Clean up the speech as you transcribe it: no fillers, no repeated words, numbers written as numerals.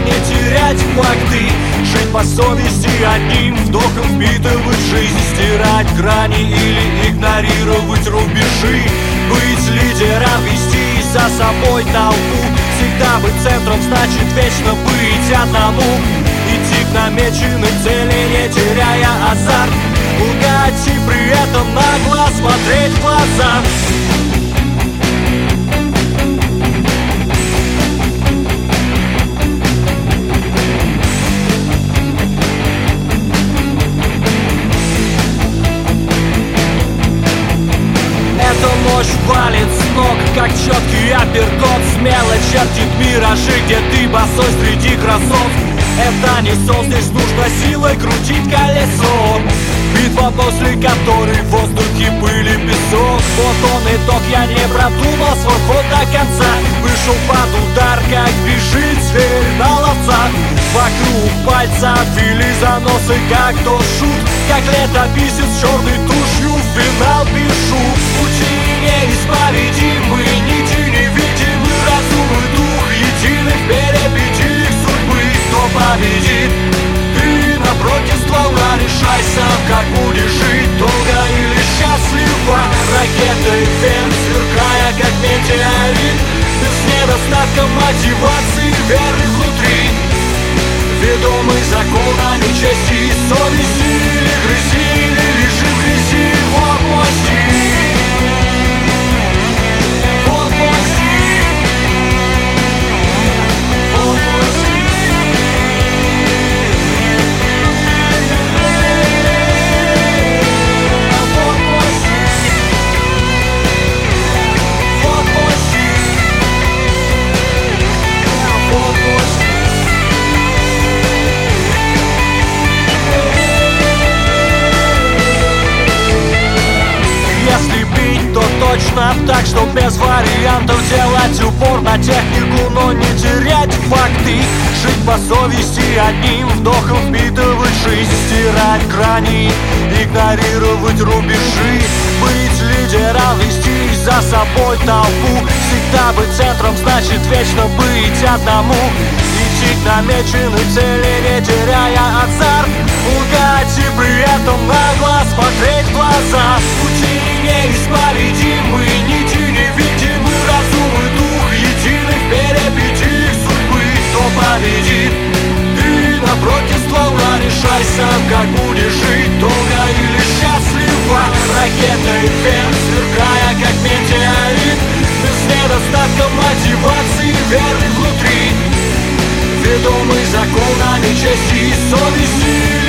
не терять факты, жить по совести, одним вдохом впитывать жизнь, стирать грани или игнорировать рубежи, быть лидером, вести за собой толпу, всегда быть центром, значит вечно быть одному, идти к намеченной цели, не теряя азарт, лгать и при этом нагло смотреть в глаза. Эта ночь валит с ног, как четкий апперкот, смело чертит миражи, где ты босой среди красот. Это не сон, здесь нужно силой крутить колесо, битва, после которой в воздухе пыль и песок. Вот он итог, я не продумал свой ход до конца, вышел под удар, как бежит зверь на ловца. Вокруг пальца ввели заносы, как тот шут, как летописец черной тушью финал пишу. Пути неисповедимы, нити невидимы, разум и дух едины в перипетиях судьбы. Кто победит? Ты напротив ствола, решай сам, как будешь жить, долго или счастливо. Ракета и фен, сверкая как метеорит, без недостатка мотивации, веры внутри, ведомый законами чести и совести, или грызи, или лежи в грязи. Вот мой стиль, вот мой стиль, вот мой стиль, вот мой стиль, вот мой стиль, вот мой стиль. Если бить, то точно так, что без вариантов, делать упор на технику, но не терять факты, жить по совести, одним вдохом впитывать жизнь, стирать грани, игнорировать рубежи, быть лидером, вести за собой толпу, всегда быть центром, значит вечно быть одному, идти к намеченной цели, не теряя азарт, лгать и при этом нагло смотреть в глаза. Пути неисповедимы, нити невидимы, разум и дух едины в перипетиях судьбы. Кто победит? Ты напротив ствола, решай сам, как будешь жить, долго или счастливо. Ракета и фен, сверкая как метеорит, без недостатка мотивации, веры внутри, ведомый законами чести и совести.